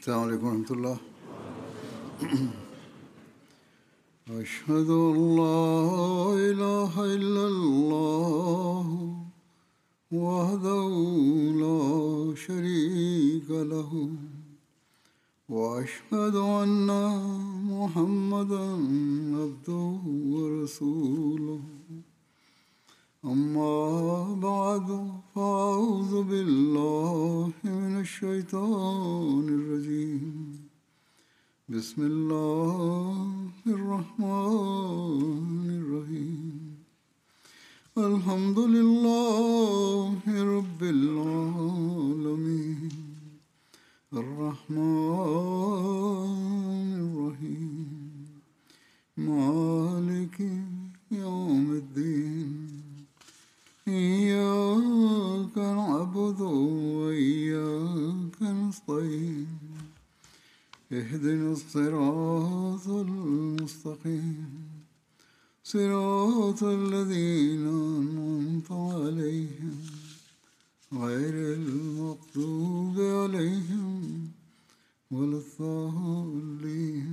السلام عليكم ورحمة الله. أشهد أن لا إله إلا الله وحده لا شريك له وأشهد أن محمدا عبده ورسوله. أما بعد فأعوذ بالله من الشيطان الرجيم. بسم الله الرحمن الرحيم. الحمد لله رب العالمين الرحمن الرحيم مالك يوم الدين. إياك نعبد وإياك نستعين. اهدنا الصراط المستقيم صراط الذين أنعمت عليهم غير المغضوب عليهم ولا الضالين.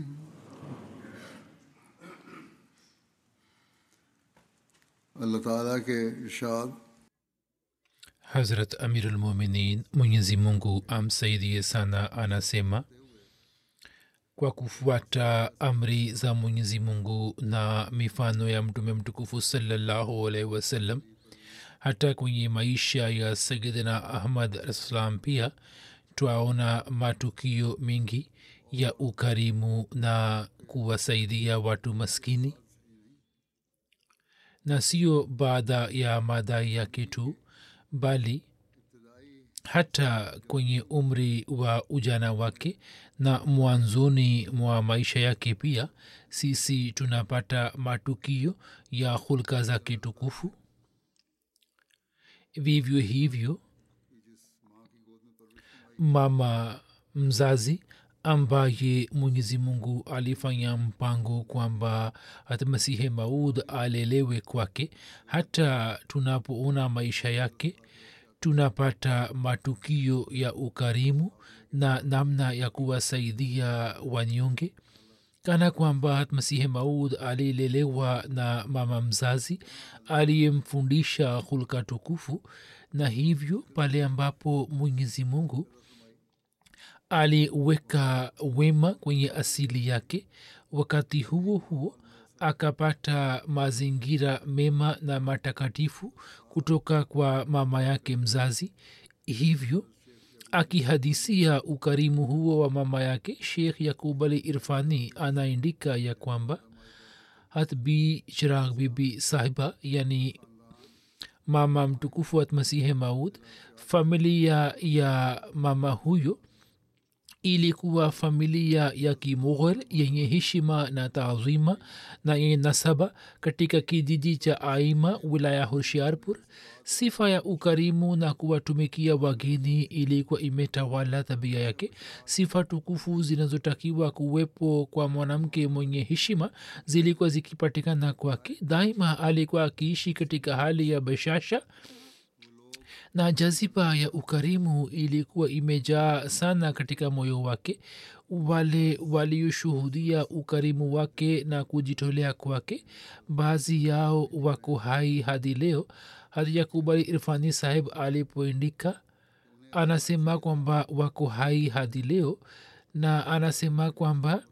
Allah Taala ke irshad. Hazrat Amirul Mu'minin Mwenyezi Mungu amsaidie sana anasema, kwa kufuata amri za Mwenyezi Mungu na mifano ya mtume mtukufu sallallahu alaihi wasallam, hata kwenye maisha ya Sayyidina Ahmad al-Salam pia twaona matukio mengi ya ukarimu na kuwasaidia watu maskini, na sio baada ya madai yake tu, bali hata kwenye umri wa ujana wake na mwanzoni mwa maisha yake pia sisi tunapata matukio ya hulka zake tukufu. Vivyo hivyo mama mzazi ambaye Mwenyezi Mungu alifanya mpango kwamba hata Masihi Maud alelewe kwake, hata tunapoona maisha yake tunapata matukio ya ukarimu na namna ya kuwasaidia wanyonge, kana kwamba Masihi Maud alilelewa na mama mzazi aliyemfundisha hulka tukufu. Na hivyo pale ambapo Mwenyezi Mungu aliweka wema kwenye asili yake, wakati huo huo akapata mazingira mema na matakatifu kutoka kwa mama yake mzazi. Hivyo akihadisia ukarimu huo wa mama yake, Sheikh Yaqub Ali Irfani anaandika ya kwamba Hatbi Chirag Bibi Sahiba, yani mama mtukufu wa Masihi Maud, familia ya mama huyo ilikuwa familia ya Kimughal yenye heshima na taazima na yenye nasaba katika kijiji cha Aima, wilaya Hoshiarpur. Sifa ya ukarimu na kuwatumikia wageni ilikuwa imetawala tabia yake. Sifa tukufu zinazotakiwa kuwepo kwa mwanamke mwenye heshima zilikuwa zikipatikana kwake. Daima alikuwa akiishi katika hali ya bashasha na jaziba ya ukarimu ilikuwa imejaa sana katika moyo wake. Wale walioshuhudia ukarimu wake na kujitolea kwake, baadhi yao wako hai hadi leo. Hadi Yaqub Ali Irfani sahib alipoandika, anasema kwamba wako hai hadi leo, na anasema kwamba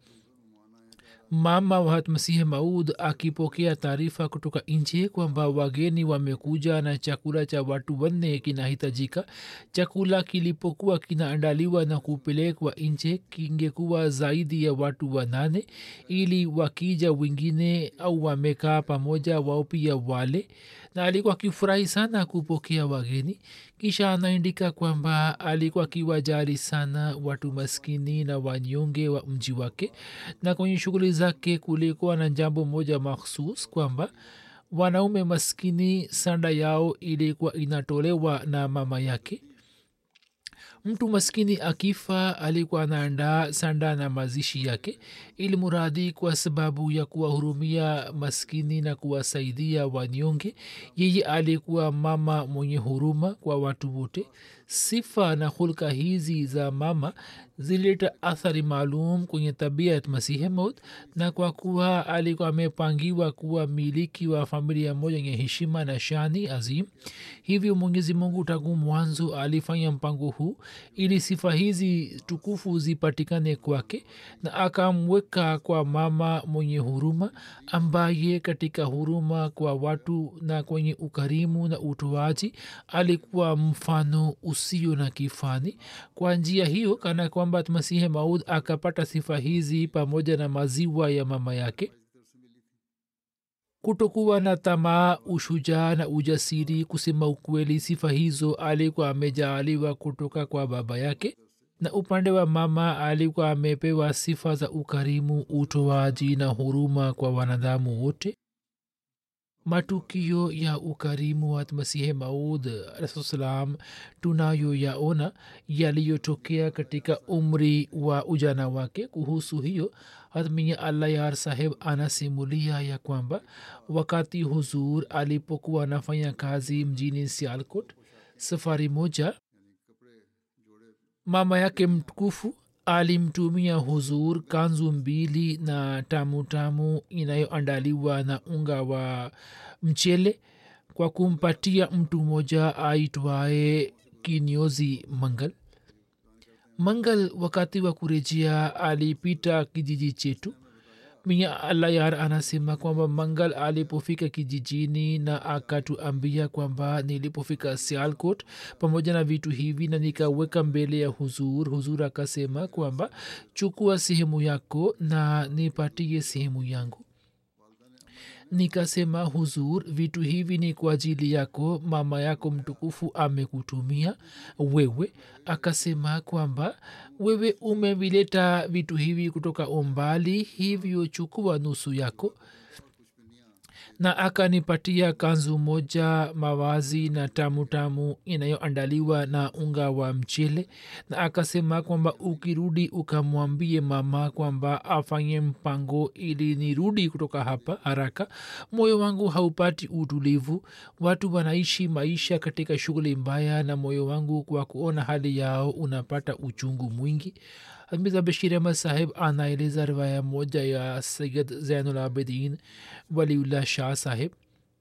mama wa Masihi Maud akipokea taarifa kutoka nje kwamba wageni wamekuja na chakula cha watu wanne kinahitajika, chakula kilipokuwa kinaandaliwa na kupelekwa nje kingekuwa zaidi ya watu 8, ili wakija wengine au wamekaa pamoja wao pia wale, na alikuwa akifurahi sana kupokea wageni. Kisha anaandika kwamba alikuwa akiwajali sana watu maskini na wanyonge wa mji wake, na kwenye shughuli zake kulikuwa na jambo moja makhsus kwamba wanaume maskini sanda yao ilikuwa inatolewa na mama yake. mtu maskini akifa alikuwa anaandaa sanda na mazishi yake, ili muradi kwa sababu ya kuwahurumia maskini na kuwasaidia wanyonge. Yeye alikuwa mama mwenye huruma kwa watu wote. sifa na hulka hizi za mama zilileta athari maalum kwenye tabia ya masihi maud, na kwa kuwa alikuwa amepangiwa kuwa miliki wa familia moja yenye heshima na shani azim, hivyo mwenyezi mungu tangu mwanzo alifanya mpango huu ili sifa hizi tukufu zipatikane kwake, na akamweka kwa mama mwenye huruma, ambaye katika huruma kwa watu na kwenye ukarimu na utoaji alikuwa mfano usio na kifani. Kwa njia hiyo kana kwamba masihi maud akapata sifa hizi pamoja na maziwa ya mama yake: kutokuwa na tamaa, ushujaa na ujasiri. Kusema ukweli, sifa hizo alikuwa amejaaliwa kutoka kwa baba yake, na upande wa mama alikuwa amepewa sifa za ukarimu, utoaji na huruma kwa wanadamu wote. matukio ya ukarimu wa masihi maud alaihissalam tunayoyaona yaliyotokea katika umri wa ujana wake. kuhusu hiyo hatmiya allah yar saheb anasimulia ya kwamba wakati huzur alipokuwa anafanya kazi mjini sialkot, safari moja mama yake mtukufu alimtumia huzur kanzu mbili na tamu tamu inayoandaliwa na unga wa mchele kwa kumpatia mtu mmoja aitwaye kinyozi mangal. mangal wakati wa kurejea alipita kijiji chetu. miya allah yar anasema kwamba mangal alipofika kijijini na akatuambia kwamba nilipofika sialkot pamoja na vitu hivi na nikaweka mbele ya huzur akasema kwamba chukua sehemu yako na nipatie sehemu yangu. nikasema huzur, vitu hivi ni kwa ajili yako, mama yako mtukufu amekutumia wewe. akasema kwamba wewe umevileta vitu hivi kutoka umbali, hivyo chukua nusu yako. na akanipatia kanzu moja, mawazi na tamu tamu inayoandaliwa na unga wa mchele, na akasema kwamba ukirudi ukamwambie mama kwamba afanye mpango ili nirudi kutoka hapa haraka. moyo wangu haupati utulivu, watu wanaishi maisha katika shughuli mbaya, na moyo wangu kwa kuona hali yao unapata uchungu mwingi. mirza bashir ahmad saheb anaeleza riwaya moja ya sayyid zainul abidin waliullah shah saheb.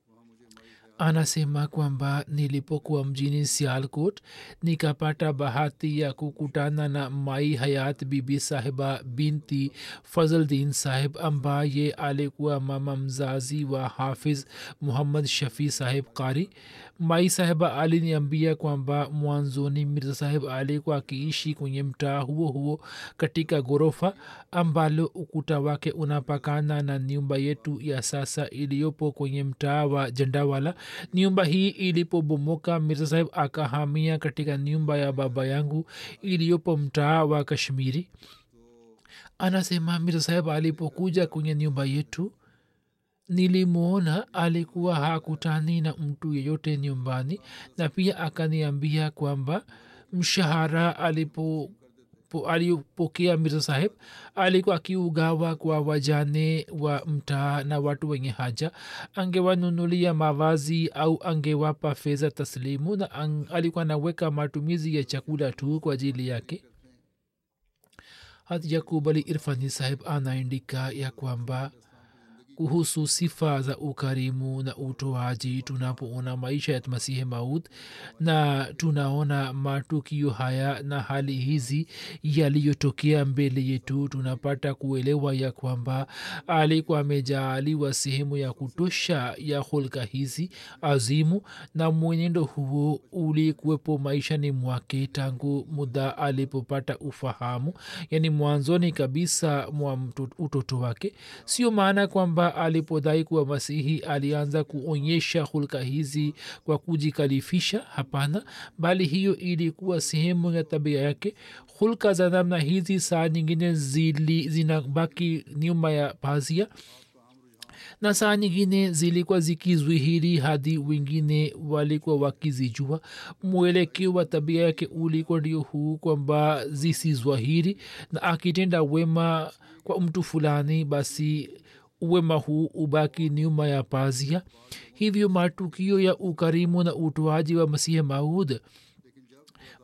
anasema kwamba nilipokuwa mjini sialkot nikapata bahati ya kukutana na mai hayat bibi sahiba binti fazldin saheb, ambaye alikuwa mama mzazi wa hafiz muhammad shafi saheb qari. mai sahiba aliniambia kwamba mwanzoni mirza saheb alikuwa akiishi kwenye mtaa huo huo katika ghorofa ambalo ukuta wake unapakana na nyumba yetu ya sasa iliyopo kwenye mtaa wa jandawala. nyumba hii ilipobomoka, mirza saheb akahamia katika nyumba ya baba yangu iliyopo mtaa wa kashmiri. anasema mirza saheb alipokuja kwenye nyumba yetu nilimwona alikuwa hakutani na mtu yeyote nyumbani, na pia akaniambia kwamba mshahara alipokea mirza saheb alikuwa akiugawa kwa wajane wa mtaa na watu wenye haja. angewanunulia mavazi au angewapa fedha taslimu, na alikuwa anaweka matumizi ya chakula tu kwa ajili yake. hat yakub ali irfani saheb anaandika ya kwamba kuhusu sifa za ukarimu na utoaji, tunapoona maisha ya masihi maud na tunaona matukio haya na hali hizi yaliyotokea mbele yetu, tunapata kuelewa ya kwamba alikuwa amejaaliwa sehemu ya kutosha ya hulka hizi azimu, na mwenendo huo ulikuwepo maishani mwake tangu muda alipopata ufahamu, yani mwanzoni kabisa mwa utoto wake. sio maana kwamba alipodai kuwa masihi alianza kuonyesha hulka hizi kwa kujikalifisha, hapana, bali hiyo ilikuwa sehemu ya tabia yake. hulka za namna hizi saa nyingine zinabaki nyuma ya pazia, na saa nyingine zilikuwa zikizwihiri hadi wengine walikuwa wakizijua. mwelekeo wa tabia yake ulikuwa ndio huu kwamba zisizwahiri, na akitenda wema kwa mtu fulani basi wema huu ubaki nyuma ya pazia. hivyo matukio ya ukarimu na utoaji wa masihi maud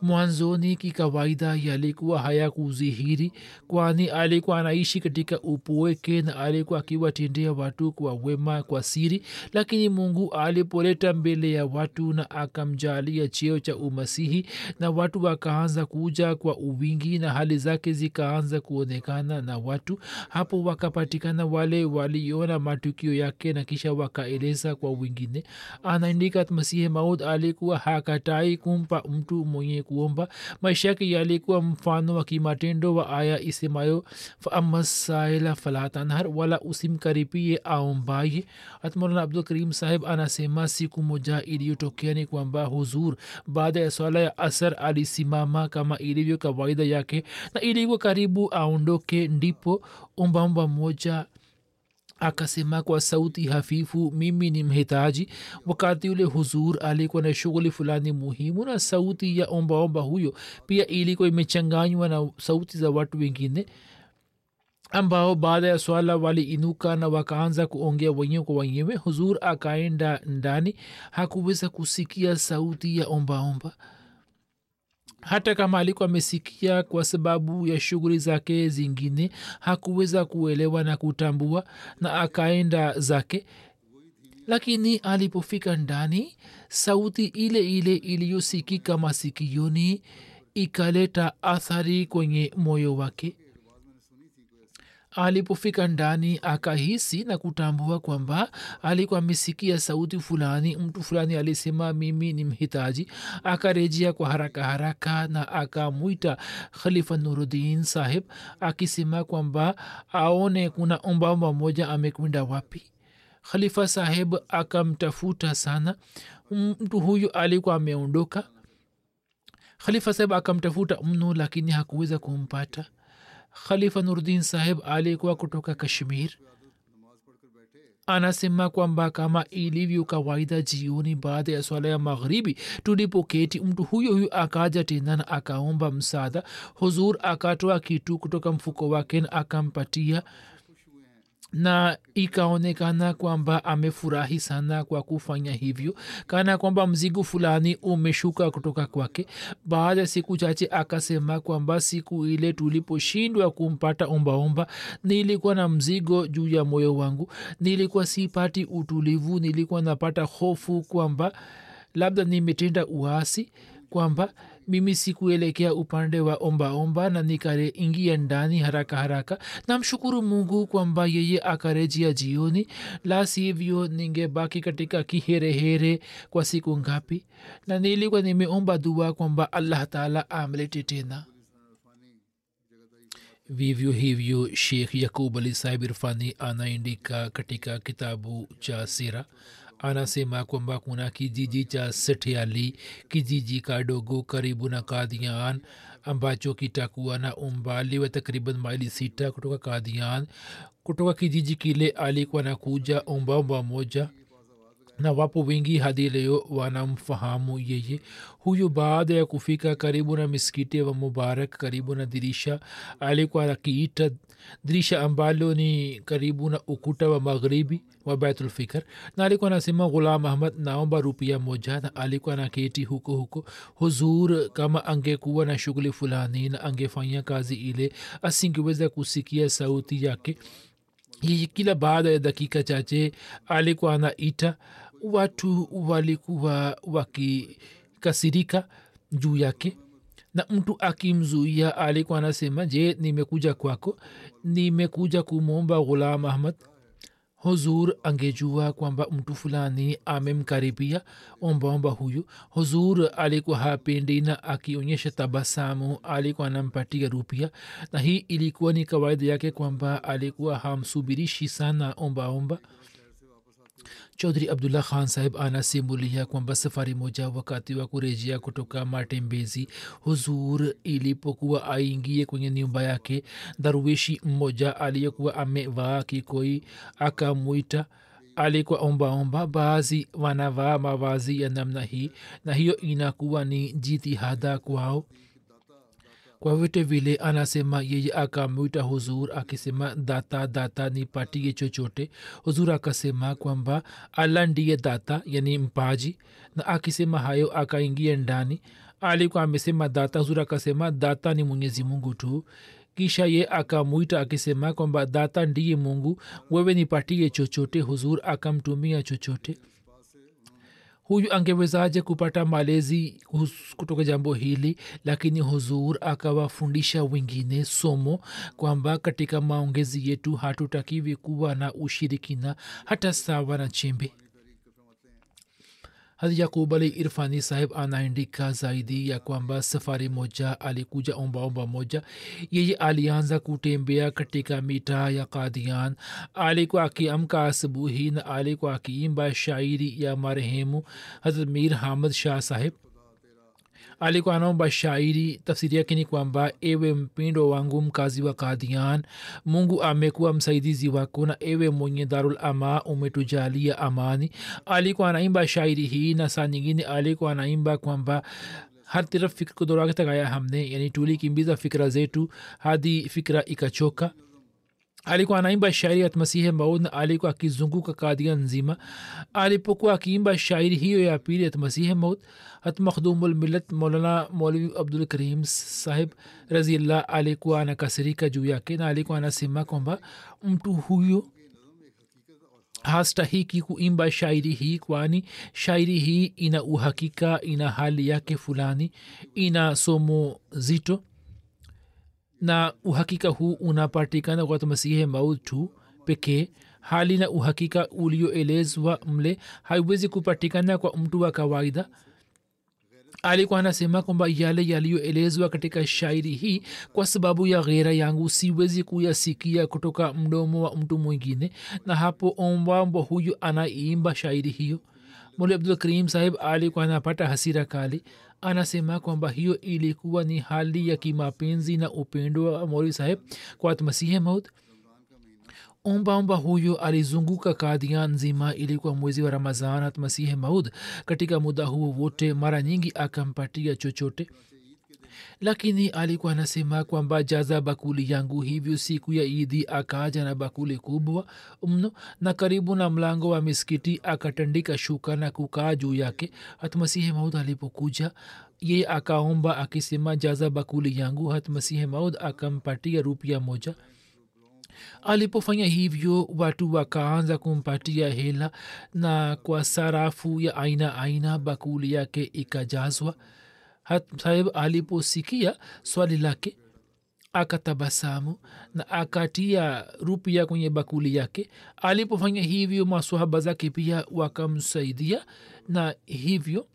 mwanzoni kikawaida yalikuwa hayakudhihiri, kwani alikuwa anaishi katika upweke na alikuwa akiwatendea watu kwa wema kwa siri. Lakini mungu alipoleta mbele ya watu na akamjalia cheo cha umasihi, na watu wakaanza kuja kwa uwingi na hali zake zikaanza kuonekana na watu, hapo wakapatikana wale waliona matukio yake na kisha wakaeleza kwa wengine. Anaandika masihi maud alikuwa hakatai kumpa mtu mwenye kuomba. maisha yake yalikuwa mfano wa kimatendo wa aya isemayo faamasaila falatanhar, wala usimkaribie aombaye. Atmaulana Abdul Karim sahib anasema siku moja iliyotokea ni kwamba huzur baada ya swala ya asar alisimama kama ilivyo kawaida yake, na ilivyo karibu aondoke ndipo ombaomba moja akasema kwa sauti hafifu, mimi ni mhitaji. wakati ule huzur alikuwa na shughuli fulani muhimu, na sauti ya ombaomba huyo pia ilikuwa imechanganywa na sauti za watu wengine ambao baada ya swala waliinuka na wakaanza kuongea wenyewe kwa wenyewe. huzur akaenda ndani, hakuweza kusikia sauti ya ombaomba hata kama alikuwa amesikia kwa sababu ya shughuli zake zingine, hakuweza kuelewa na kutambua na akaenda zake. lakini alipofika ndani, sauti ile ile iliyosikika masikioni ikaleta athari kwenye moyo wake. Alipofika ndani akahisi na kutambua kwamba alikuwa amesikia sauti fulani, mtu fulani alisema mimi ni mhitaji. Akarejea kwa haraka haraka na akamwita Khalifa Nuruddin sahib akisema kwamba aone kuna ombaomba moja amekwenda wapi. Khalifa sahib akamtafuta sana, mtu huyu alikuwa ameondoka. Khalifa sahib akamtafuta mno, lakini hakuweza kumpata. Khalifa Nuruddin sahib alikuwa kutoka Kashmir. Anasema kwamba kama ilivyo kawaida jioni baada ya swala ya magharibi tulipoketi, mtu huyo akaja tena na akaomba msaada. huzur akatoa kitu kutoka mfuko wake na akampatia, na ikaonekana kwamba amefurahi sana kwa kufanya hivyo, kana kwamba mzigo fulani umeshuka kutoka kwake. baada ya siku chache akasema kwamba siku ile tuliposhindwa kumpata ombaomba, nilikuwa na mzigo juu ya moyo wangu, nilikuwa sipati utulivu, nilikuwa napata hofu kwamba labda nimetenda uasi, kwamba mimi sikuelekea upande wa ombaomba na nikaingia ndani haraka haraka. namshukuru mungu kwamba yeye akarejea jioni, la sivyo ningebaki katika kiherehere kwa siku ngapi, na nilikuwa nimeomba dua kwamba allah taala amlete tena. vivyo hivyo Sheikh Yakub Ali Sahib Irfani anaandika katika kitabu cha sira, anasema kwamba kuna kijiji cha Setiali, kijiji kadogo karibu na Kadian, ambacho kitakuwa na umbali wa takriban maili 6 kutoka Kadian. kutoka kijiji kile alikuwa nakuja ombaomba moja, na wapo wengi hadi leo wanamfahamu yeye. huyu baada ya kufika karibu na misikiti wa Mubarak, karibu na dirisha, alikuwa akiita dirisha ambalo ni karibu na ukuta wa magharibi wa Baitul Fikr, na alikuwa anasema Ghulam Ahmad, naomba rupia moja, na alikuwa naketi huko huko. huzur kama angekuwa na shughuli fulani na angefanya kazi ile, asingeweza kusikia sauti yake. kila baada ya dakika chache alikuwa anaita. watu walikuwa wakikasirika juu yake, na mtu akimzuia alikuwa anasema, je, nimekuja kwako, nimekuja kumwomba Ghulam Ahmad. huzur angejua kwamba mtu fulani amemkaribia ombaomba huyu. huzur alikuwa hapendi na akionyesha tabasamu alikuwa anampatia rupia, na hii ilikuwa ni kawaida yake kwamba alikuwa hamsubirishi sana ombaomba. Chaudhry Abdullah Khan sahib anasimulia kwamba safari moja wakati wa kurejea kutoka matembezi, huzur ilipokuwa aingie kwenye nyumba yake, darwishi mmoja aliyekuwa amevaa kikoi akamwita. alikuwa ombaomba. baadhi wanavaa mavazi ya namna hii, na hiyo inakuwa ni jitihada kwao. kwa vyote vile anasema yeye akamwita huzur akisema, data data nipatie chochote. huzur akasema kwamba allah ndiye data, yani mpaji, na akisema hayo akaingia ndani. alikuwa amesema data. Huzur akasema data ni mwenyezi mungu tu. kisha ye akamwita akisema kwamba data ndiye mungu, wewe nipatie chochote. Huzur akamtumia chochote. huyu angewezaje kupata malezi kutoka jambo hili? Lakini huzur akawafundisha wengine somo kwamba katika maongezi yetu hatutakiwi kuwa na ushirikina hata sawa na chembe. Hazrat Yaqub Ali Irfani sahib anaandika zaidi ya kwamba safari moja alikuja omba moja. Yeye alianza kutembea katika mitaa ya Qadian. Alikuwa akiamka asubuhi na alikuwa akiimba shairi ya marehemu Hazrat Mir Hamad Shah sahib. Alikuwa anaomba shairi, tafsiri yake ni kwamba ewe mpendo wangu mkazi wa Qadian, mungu amekuwa msaidizi wako, na ewe mwenye darul ama umetujalia amani. Alikuwa anaimba shairi hii, na saa nyingine alikuwa anaimba kwamba har taraf fikr ko dora ke tagaya hamne, yani tulikimbiza fikra zetu hadi fikra ikachoka. alikuwa anaimba shairi ya masihi maud na alikuwa akizunguka Qadian nzima. alipokuwa akiimba shairi hiyo ya pili ya masihi maud, hat makhdumul millat maulana maulvi abdul karim sahib raziyallah alikuwa anakasirika juu yake, na alikuwa anasema kwamba mtu huyo hastahiki kuimba shairi hii, kwani shairi hii ina uhakika, ina hali yake fulani, ina somo zito, na uhakika huu unapatikana kwa masihi maud tu pekee. hali na uhakika ulioelezwa mle haiwezi kupatikana kwa mtu wa kawaida. alikuwa anasema kwamba yale yaliyoelezwa katika shairi hii kwa sababu ya ghera yangu siwezi kuyasikia kutoka mdomo wa mtu mwingine, na hapo omba huyu anaimba shairi hiyo. Muli Abdul Karim sahib alikuwa anapata hasira kali. anasema kwamba hiyo ilikuwa ni hali ya kimapenzi na upendo wa Moli sahib kwa masihi maud. omba huyo alizunguka Qadian nzima. ilikuwa mwezi wa Ramadhan. masihi maud katika muda huo wote mara nyingi akampatia chochote, lakini alikuwa anasema kwamba jaza bakuli yangu. hivyo siku ya Idi akaja na bakuli kubwa mno, na karibu na mlango wa misikiti akatandika shuka na kukaa juu yake. hatmasihi maud alipokuja ye akaomba akisema jaza bakuli yangu. hatmasihi maud akampatia rupia moja. alipofanya hivyo watu wakaanza kumpatia hela, na kwa sarafu ya aina aina bakuli yake ikajazwa. sahib aliposikia swali lake akatabasamu na akatia rupia kwenye bakuli yake. alipofanya hivyo maswahaba zake pia wakamsaidia, na hivyo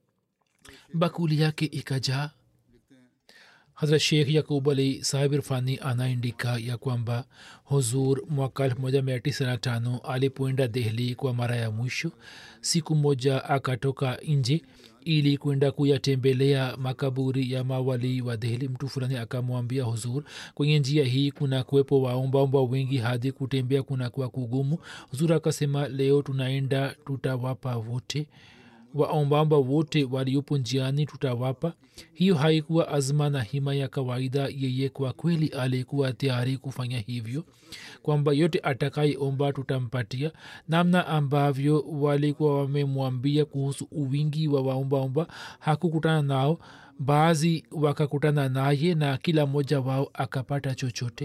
bakuli yake ikajaa. Hazrat Sheikh Yaqub Ali Sahib Irfani anaandika ya kwamba huzur mwaka 1995 alipoenda Delhi kwa mara ya mwisho. siku moja akatoka nje ili kwenda kuyatembelea makaburi ya mawali wa Delhi. mtu fulani akamwambia huzur, kwenye njia hii kuna kuwepo waombaomba wengi hadi kutembea kuna kuwa kugumu. huzur akasema, leo tunaenda tutawapa wote, waombaomba wote waliopo njiani tutawapa. hiyo haikuwa azma na hima ya kawaida. yeye kwa kweli alikuwa tayari kufanya hivyo, kwamba yote atakayeomba tutampatia. namna ambavyo walikuwa wamemwambia kuhusu uwingi wa waombaomba hakukutana nao. baadhi wakakutana naye na kila mmoja wao akapata chochote.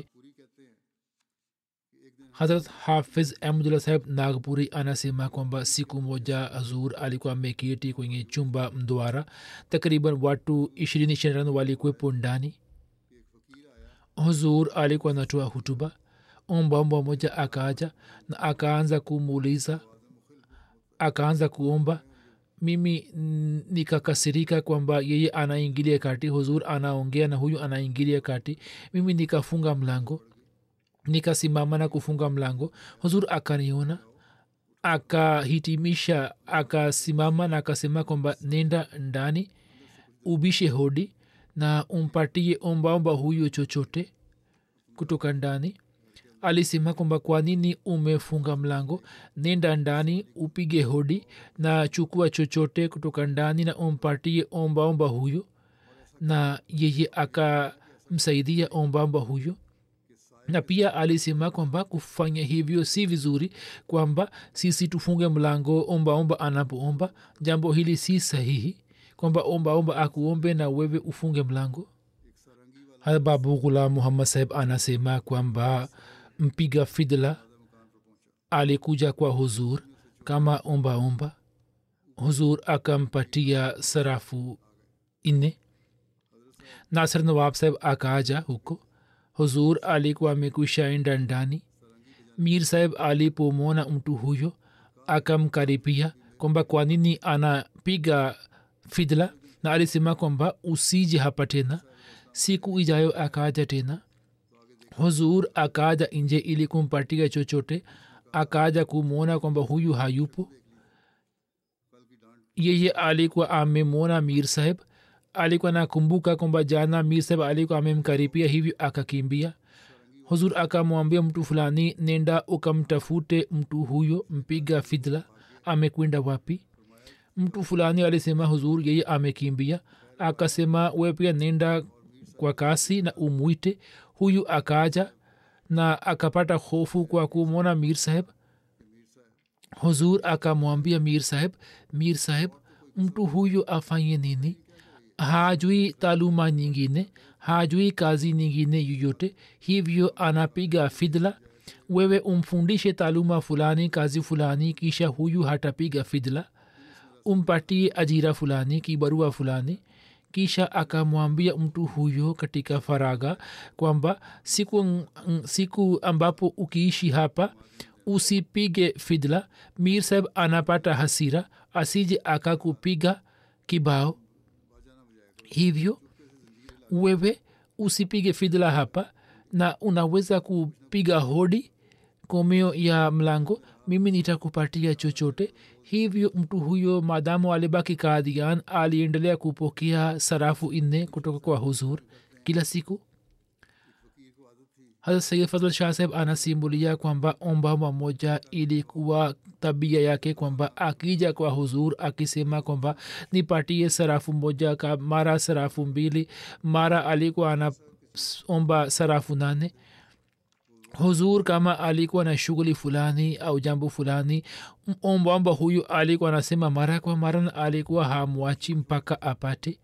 Hazrat Hafiz Ahmadullah sahib Nagpuri anasema kwamba siku moja huzur alikuwa ameketi kwenye chumba mduara. takriban watu 20 walikuwepo ndani. huzur alikuwa anatoa hutuba. omba moja akaja na akaanza kumuuliza, akaanza kuomba. mimi nikakasirika kwamba yeye anaingilia kati, huzur anaongea na huyu anaingilia kati. mimi nikafunga mlango, nikasimama na kufunga mlango. huzur akaniona, akahitimisha, akasimama na akasema kwamba nenda ndani ubishe hodi na umpatie ombaomba huyo chochote kutoka ndani. alisema kwamba kwa nini umefunga mlango? nenda ndani upige hodi na chukua chochote kutoka ndani na umpatie ombaomba huyo. na yeye akamsaidia ombaomba huyo. na pia alisema kwamba kufanya hivyo si vizuri, kwamba sisi tufunge mlango ombaomba anapoomba. jambo hili si sahihi, kwamba omba akuombe na wewe ufunge mlango. Babu Ghulam Muhammad saheb anasema kwamba mpiga fidla alikuja kwa huzur kama omba. Huzur akampatia sarafu 4. Nasir Nawab saheb akaja huko. Huzur alikuwa amekwisha enda ndani. Mir saheb alipomwona mtu huyo akamkaribia kwamba kwa nini anapiga fidla, na alisema kwamba usije hapa tena. Siku ijayo akaja tena. Huzur akaja nje ili kumpatia chochote. Akaja kumwona kwamba huyu hayupo. Yeye alikuwa amemwona Mir saheb. Alikuwa nakumbuka kwamba jana Mir saheb alikuwa amemkaribia, hivyo akakimbia. Huzur akamwambia mtu fulani, nenda ukamtafute mtu huyo mpiga fidla, amekwenda wapi? Mtu fulani alisema huzur yeye amekimbia. Akasema we pia nenda kwa kasi na umwite. Huyu akaja na akapata hofu kwa kumwona Mir saheb. Huzur akamwambia Mir saheb, mtu huyo afanye nini? Hajui taaluma nyingine, hajui kazi nyingine yoyote, hivyo anapiga fidla. Wewe umfundishe taaluma fulani, kazi fulani, kisha huyu hatapiga fidla. Umpatie ajira fulani, kibarua fulani. Kisha akamwambia mtu huyo katika faraga kwamba siku ambapo ukiishi hapa usipige fidla. Mir saheb anapata hasira, asije akakupiga kibao. Hivyo wewe usipige fidla hapa, na unaweza kupiga hodi komeo ya mlango, mimi nitakupatia chochote. Hivyo mtu huyo madamu alibaki Kadian aliendelea kupokea sarafu 4 kutoka kwa huzur kila siku. Hazrat Sayyid Fazl Shah saheb anasimulia kwamba omba mmoja ilikuwa tabia yake kwamba akija kwa huzur akisema kwamba nipatie sarafu moja, mara sarafu 2, mara alikuwa anaomba sarafu 8. huzur kama alikuwa na shughuli fulani au jambo fulani, omba huyu alikuwa anasema mara kwa mara, na alikuwa hamwachi mpaka apate.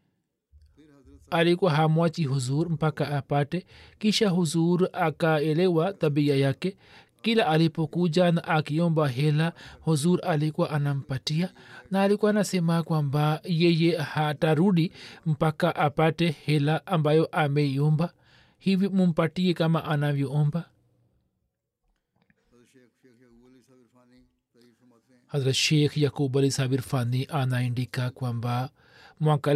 Alikuwa hamwachi huzur mpaka apate. Kisha huzur akaelewa tabia yake. Kila alipokuja na akiomba hela, huzur alikuwa anampatia, na alikuwa anasema kwamba yeye hatarudi mpaka apate hela ambayo ameiomba, hivi mumpatie kama anavyoomba. Hazrat Sheikh Yaqub Ali Sabir Fani anaandika kwamba mwaka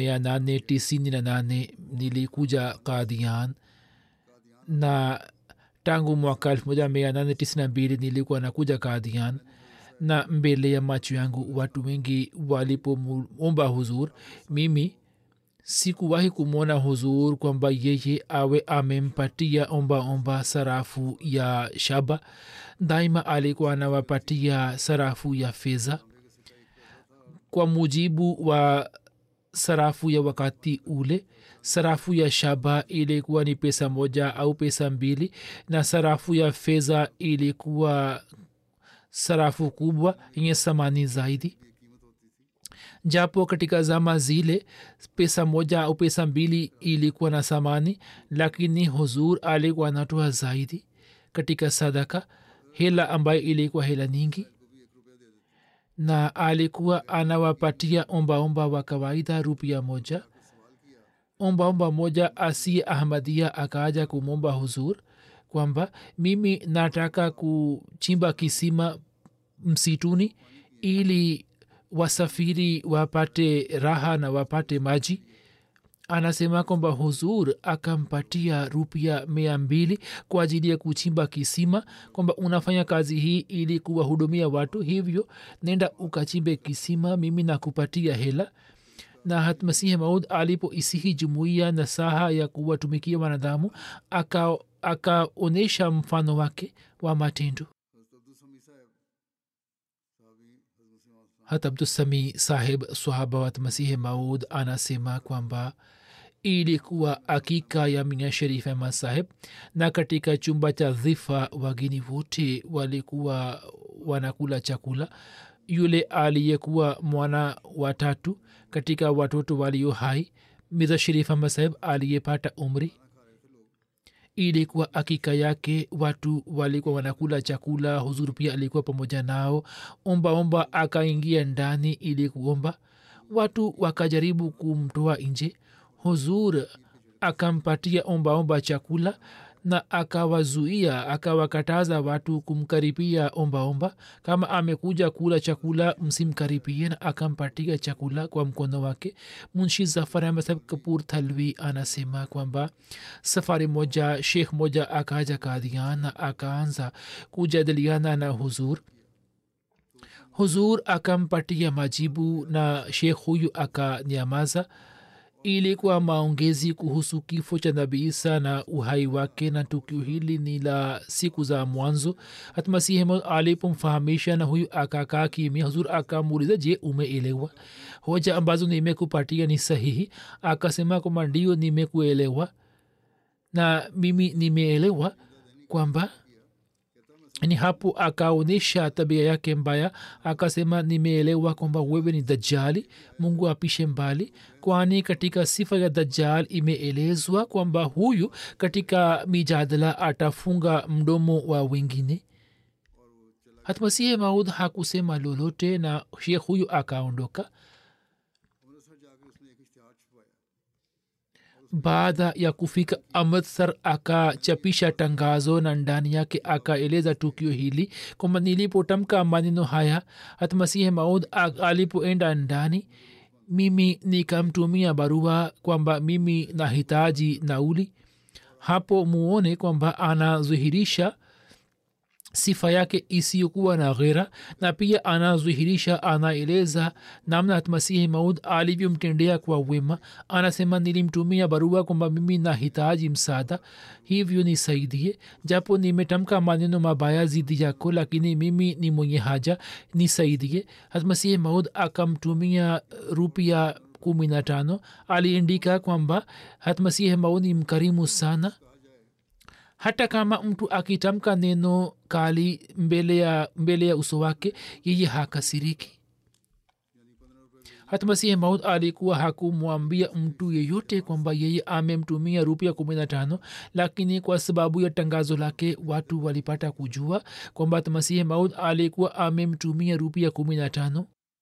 1898 nilikuja Qadian, na tangu mwaka 1892 nilikuwa nakuja Qadian, na mbele ya macho yangu watu wengi walipoomba huzur, mimi sikuwahi kumwona huzur kwamba yeye awe amempatia omba sarafu ya shaba. Daima alikuwa anawapatia sarafu ya fedha kwa mujibu wa sarafu ya wakati ule. Sarafu ya shaba ilikuwa ni pesa 1 au pesa 2, na sarafu ya fedha ilikuwa sarafu kubwa yenye thamani zaidi. Japo katika zama zile pesa 1 au pesa 2 ilikuwa na thamani, lakini huzur alikuwa anatoa zaidi katika sadaka, hela ambayo ilikuwa hela nyingi, na alikuwa anawapatia omba wa kawaida ₹1. Omba moja asiye ahmadia akaja kumomba huzur kwamba mimi nataka kuchimba kisima msituni ili wasafiri wapate raha na wapate maji. Anasema kwamba huzur akampatia ₹200 kwa ajili ya kuchimba kisima, kwamba unafanya kazi hii ili kuwahudumia watu, hivyo nenda ukachimbe kisima, mimi nakupatia hela. Na hat Masihi Maud alipoisihi jumuiya na saha ya kuwatumikia wanadamu, akaonyesha mfano wake wa matendo. hat Abdusami sahib sahaba wa Masihi Maud anasema kwamba ilikuwa hakika ya Mian Sharif Ahmad sahib, na katika chumba cha dhifa wageni wote walikuwa wanakula chakula. yule aliyekuwa mwana watatu katika watoto walio hai mirza sharif ahmad saheb aliyepata umri. ilikuwa akika yake, watu walikuwa wanakula chakula, huzur pia alikuwa pamoja nao. omba akaingia ndani ili kuomba, watu wakajaribu kumtoa nje. huzur akampatia omba chakula na akawazuia, akawakataza watu kumkaribia omba. kama amekuja kula chakula msimkaribie, na akampatia chakula kwa mkono wake. munshi zafar ahmed saheb kapur thalwi anasema kwamba safari moja shekh moja akaja Kadian na akaanza kujadiliana na huzur akampatia majibu na shekh huyu akanyamaza. ilikuwa maongezi kuhusu kifo cha nabii Isa na uhai wake, na tukio hili ni la siku za mwanzo. hatmasihi maud alipomfahamisha na huyu akakaa kimya. huzur akamuuliza, je, umeelewa hoja ambazo nimekupatia ni sahihi? akasema kwamba ndio, nimekuelewa na mimi nimeelewa kwamba ni hapo akaonyesha tabia yake mbaya. akasema nimeelewa kwamba wewe ni dajjali, mungu apishe mbali, kwani katika sifa ya dajjal imeelezwa kwamba huyu katika mijadala atafunga mdomo wa wengine. hatmasihi maud hakusema lolote na shekh huyu akaondoka. baada ya kufika amritsar akachapisha tangazo na ndani yake akaeleza tukio hili kwamba nilipotamka maneno haya hatmasihi maud alipoenda ndani, mimi nikamtumia barua kwamba mimi nahitaji nauli. hapo muone kwamba anazuhirisha sifa yake isiyokuwa na ghera, na pia anazuhirisha, anaeleza namna hatmasihi maud alivyomtendea kwa wema. anasema nilimtumia barua kwamba mimi nahitaji msaada, hivyo nisaidie, japo nimetamka maneno mabaya zidi yako, lakini mimi ni mwenye haja, nisaidie. hatmasihi maud akamtumia rupia 15. aliandika kwamba hatmasihi maud ni mkarimu sana, hata kama mtu akitamka neno kali mbele ya uso wake yeye hakasiriki. hatmasihi maud alikuwa hakumwambia mtu yeyote kwamba yeye amemtumia rupia 15, lakini kwa sababu ya tangazo lake watu walipata kujua kwamba hatmasihi maud alikuwa amemtumia rupia 15.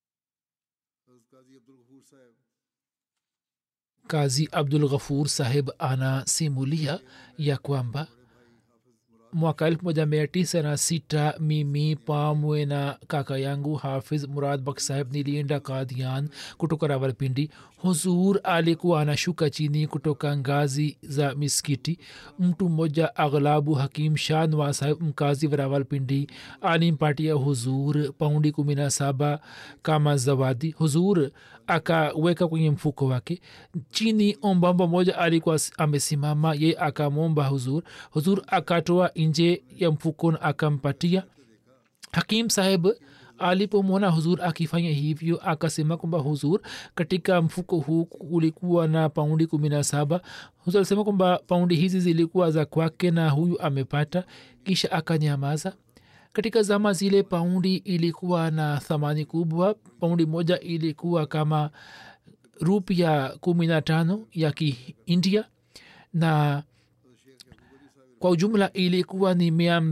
kazi abdul ghafur saheb anasimulia ya kwamba mwaka 1906 mimi pamwe na kaka yangu hafiz murad bakh saheb nilienda Kadian kutoka Rawalpindi. huzur alikuwa anashuka chini kutoka ngazi za miskiti. mtu mmoja aghlabu hakim shah nawaz saheb mkazi wa Rawalpindi alimpatia huzur paundi 17 kama zawadi. huzur akaweka kwenye mfuko wake. chini ombamba moja alikuwa amesimama, ye akamwomba huzur akatoa nje ya mfuko na akampatia. hakim saheb alipomwona huzur akifanya hivyo akasema kwamba huzur, katika mfuko huu ulikuwa na paundi 17. huzur alisema kwamba paundi hizi zilikuwa za kwake na huyu amepata, kisha akanyamaza. katika zama zile paundi ilikuwa na thamani kubwa. paundi moja ilikuwa kama rupia 15 ya kiindia, na kwa ujumla ilikuwa ni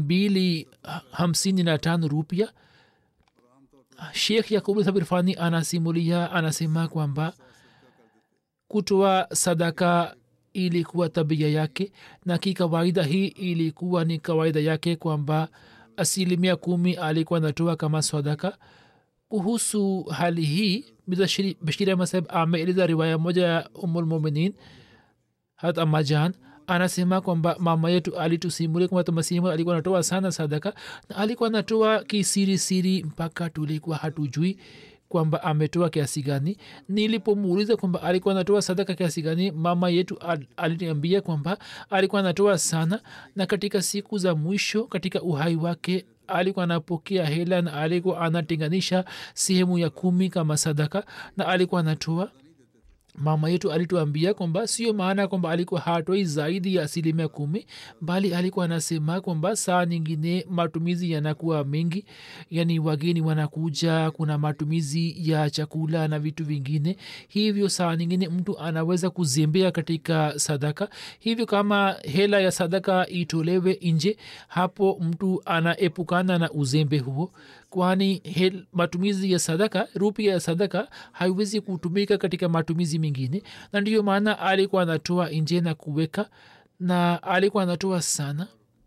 255 rupia. shekh yakub sabirfani anasimulia, anasema kwamba kutoa sadaka ilikuwa tabia yake, na kikawaida hii ilikuwa ni kawaida yake kwamba 10% alikuwa natoa kama sadaka. kuhusu hali hii mirza bashir ahmad saheb ameeleza riwaya moja ya umulmuminin hat amajan. anasema kwamba mama yetu alitusimulia kwamba masimu alikuwa anatoa sana sadaka, na alikuwa anatoa kisirisiri mpaka tulikuwa hatujui kwamba ametoa kiasi gani. nilipomuuliza kwamba alikuwa anatoa sadaka kiasi gani, mama yetu aliniambia kwamba alikuwa anatoa sana, na katika siku za mwisho katika uhai wake alikuwa anapokea hela na alikuwa anatenganisha sehemu ya 10 kama sadaka na alikuwa anatoa. mama yetu alituambia kwamba sio maana kwamba alikuwa hatoi zaidi ya 10 bali alikuwa anasema kwamba saa nyingine matumizi yanakuwa mengi, yani wageni wanakuja, kuna matumizi ya chakula na vitu vingine, hivyo saa nyingine mtu anaweza kuzembea katika sadaka. Hivyo kama hela ya sadaka itolewe nje, hapo mtu anaepukana na uzembe huo, kwani matumizi ya sadaka, rupia ya sadaka haiwezi kutumika katika matumizi mengine. Na ndiyo maana alikuwa anatoa nje na kuweka, na alikuwa anatoa sana.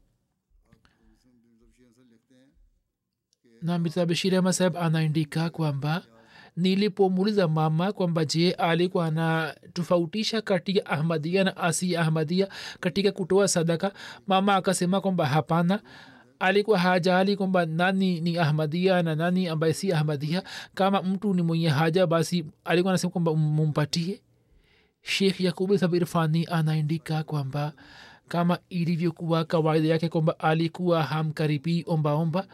na Mirza Bashir Ahmad Saheb anaandika kwamba nilipomuuliza mama kwamba je, alikuwa anatofautisha kati ya ahmadia na asi ahmadia katika kutoa sadaka, mama akasema kwamba hapana, alikuwa hajali kwamba nani ni ahmadia na nani ambaye si ahmadia. kama mtu ni mwenye haja basi alikuwa anasema kwamba mumpatie. Sheikh Yakub Sabir Irfani anaandika kwamba kama ilivyokuwa kawaida yake kwamba alikuwa hamkaribii ombaomba,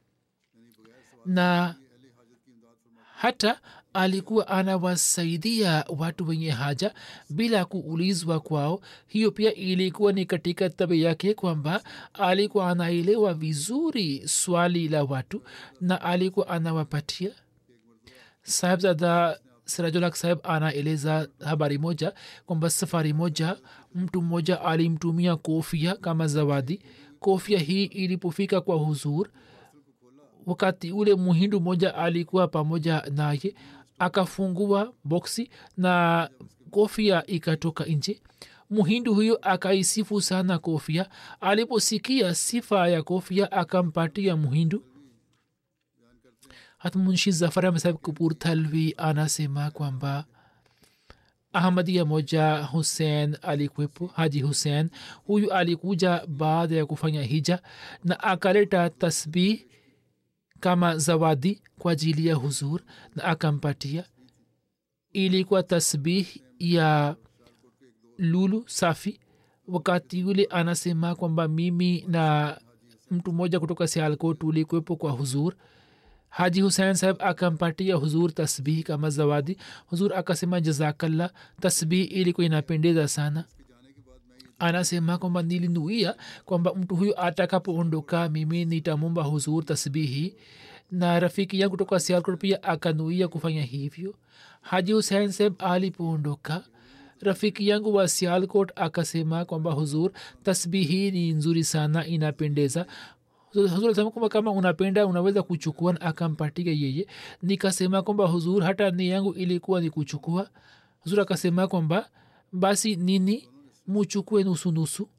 na hata alikuwa anawasaidia watu wenye haja bila kuulizwa kwao. Hiyo pia ilikuwa ni katika tabia yake kwamba alikuwa anaelewa vizuri swali la watu na alikuwa anawapatia. Sahibzada Sirajul Saheb anaeleza habari moja kwamba safari moja mtu mmoja alimtumia kofia kama zawadi. Kofia hii ilipofika kwa huzur, wakati ule muhindu moja alikuwa pamoja naye, akafungua boksi na kofia ikatoka nje. Muhindu huyo akaisifu sana kofia. Aliposikia sifa ya kofia akampatia muhindu. hata Munshi Zafar Ahmed Saheb Kapurthalwi anasema kwamba ahmadia moja Hussein alikuwepo, Haji Hussein. Huyu alikuja baada ya kufanya hija na akaleta tasbih kama zawadi kwa ajili ya huzur na akampatia. Ilikuwa tasbih ya lulu safi. Wakati yule anasema kwamba mimi na mtu mmoja kutoka Sialkot tulikuwepo kwa huzur. Haji Hussein Saheb akampatia huzur tasbih kama zawadi. Huzur akasema jazakallah, tasbih ilikuwa inapendeza sana. Anasema kwamba nilinuia kwamba mtu huyu atakapoondoka mimi nitamwomba huzur tasbihi, na rafiki yangu kutoka Sialkot pia akanuia kufanya hivyo. Haji Hussein Saheb alipoondoka, rafiki yangu wa Sialkot akasema kwamba huzur, tasbihi ni nzuri sana, inapendeza. Huzur alisema kwamba kama unapenda unaweza kuchukua, na akampatia yeye. Nikasema kwamba huzur, hata nia yangu ilikuwa ni kuchukua. Huzur akasema kwamba basi nini, muchukue nusu nusu,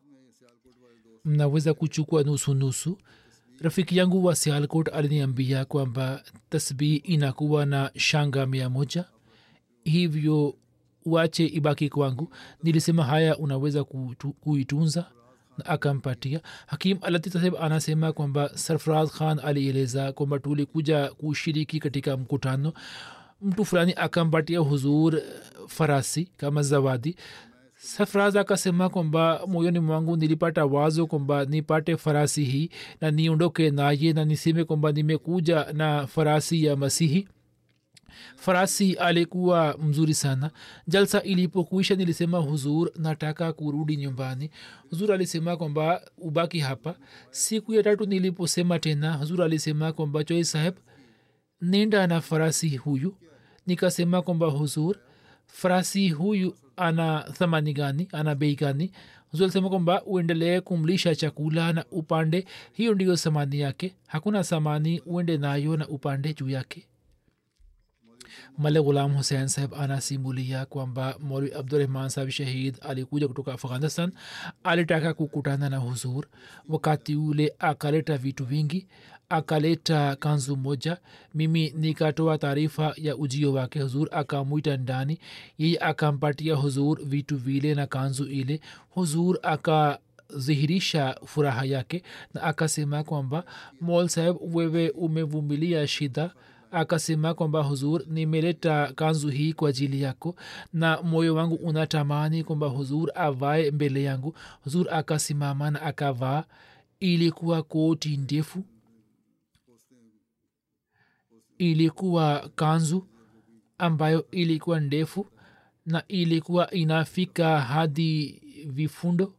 mnaweza kuchukua nusu nusu. Rafiki yangu wa Sialkot aliniambia kwamba tasbih inakuwa na shanga 100, hivyo wache ibaki kwangu. Nilisema haya, unaweza kuitunza, na akampatia. Hakim Alatif Saheb anasema kwamba Sarfraz Khan alieleza kwamba tulikuja kushiriki katika mkutano, mtu fulani akampatia huzur farasi kama zawadi. Sarfraz akasema kwamba moyoni mwangu nilipata wazo kwamba nipate farasi hii na niondoke naye na niseme kwamba nimekuja na farasi ya Masihi. Farasi alikuwa mzuri sana. Jalsa ilipokuisha nilisema huzur, nataka kurudi nyumbani. Huzur alisema kwamba ubaki hapa. Siku ya 3 niliposema tena, huzur alisema kwamba Choi Saheb, nenda na farasi huyu. Nikasema kwamba huzur, farasi huyu ana thamani gani, ana bei gani? Huzur alisema kwamba uendelee kumlisha chakula na upande, hiyo ndiyo thamani yake, hakuna thamani uende nayo na upande juu yake. Malik Ghulam Hussain Saheb anasimulia kwamba Maulvi Abdurrahman Saheb Shahid alikuja kutoka Afghanistan. Alitaka kukutana na huzur. Wakati ule akaleta vitu vingi, akaleta kanzu moja. Mimi nikatoa taarifa ya ujio wake. Huzur akamwita ndani, yeye akampatia huzur vitu vile na kanzu ile. Huzur akazihirisha furaha yake na akasema kwamba Maul Saheb, wewe umevumilia shida. Akasema kwamba huzur, nimeleta kanzu hii kwa ajili yako na moyo wangu unatamani kwamba huzur avae mbele yangu. Huzur akasimama na akavaa. Ilikuwa koti ndefu, ilikuwa kanzu ambayo ilikuwa ndefu na ilikuwa inafika hadi vifundo.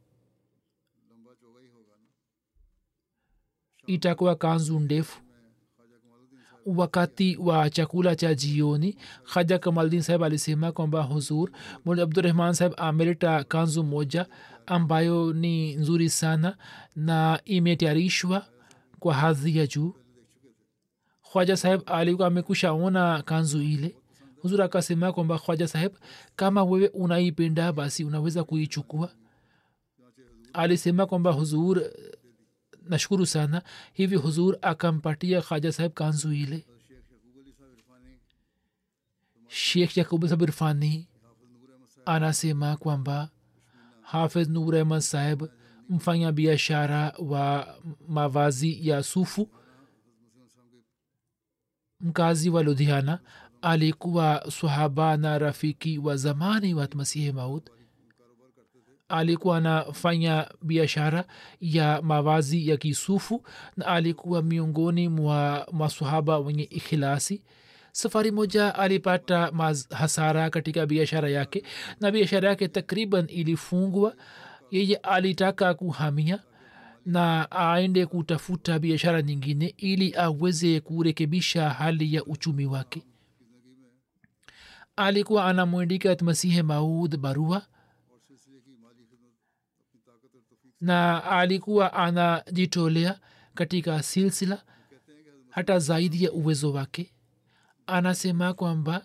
Itakuwa kanzu ndefu. wakati wa chakula cha jioni khaja kamaldin saheb alisema kwamba huzur muli abdurrahman saheb ameleta kanzu moja ambayo ni nzuri sana na imetayarishwa kwa hadhi ya juu. khwaja saheb alikuwa amekusha ona kanzu ile. huzur akasema kwamba khwaja saheb, kama wewe unaipenda basi unaweza kuichukua. alisema kwamba huzur, nashukuru sana. hivi huzur akampatia khaja saheb kanzu ile. sheikh yakub saheb irfani anasema kwamba hafidh nur ahmad saheb mfanya biashara wa mavazi ya sufu mkazi wa ludhiana alikuwa sahaba na rafiki wa zamani wa masihi maud. alikuwa anafanya biashara ya mavazi ya kisufu na alikuwa miongoni mwa masahaba wenye ikhilasi. safari moja alipata hasara katika biashara yake na biashara yake takriban ilifungwa. yeye alitaka kuhamia na aende kutafuta biashara nyingine ili aweze kurekebisha hali ya uchumi wake. alikuwa anamwandika masihi maud barua na alikuwa anajitolea katika silsila hata zaidi ya uwezo wake. anasema kwamba